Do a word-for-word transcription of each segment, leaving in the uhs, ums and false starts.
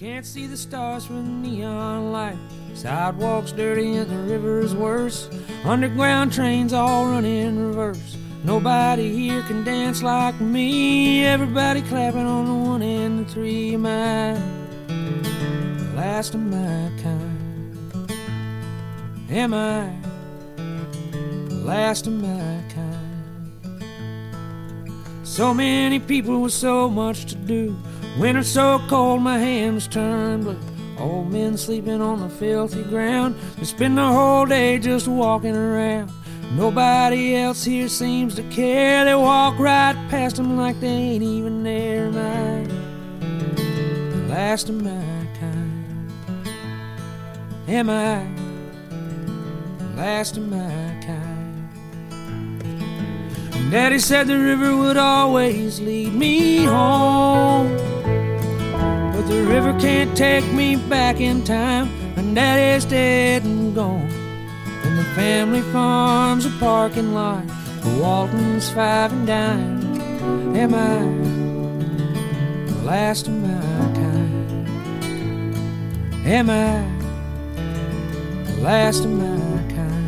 Can't see the stars from the neon light. Sidewalks dirty and the river's worse. Underground trains all run in reverse. Nobody here can dance like me. Everybody clapping on the one and the three. Am I the last of my kind? Am I the last of my kind? So many people with so much to do. Winter so cold my hands turn blue. Old men sleeping on the filthy ground. They spend the whole day just walking around. Nobody else here seems to care. They walk right past them like they ain't even there. Am I the last of my kind? Am I the last of my kind? And Daddy said the river would always lead me home, but the river can't take me back in time. And Daddy's dead and gone, and the family farm's a parking lot for Walton's five and dime. Am I the last of my kind? Am I the last of my kind?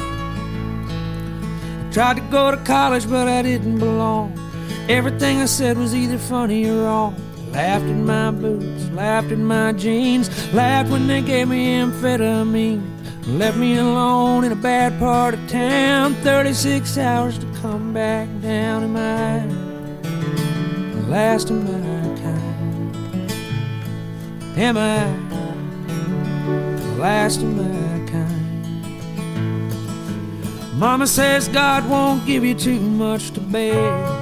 I tried to go to college, but I didn't belong. Everything I said was either funny or wrong. Laughed at my boots, laughed at my jeans, laughed when they gave me amphetamine. Left me alone in a bad part of town. Thirty-six hours to come back down. Am I the last of my kind? Am I the last of my kind? Mama says God won't give you too much to bear.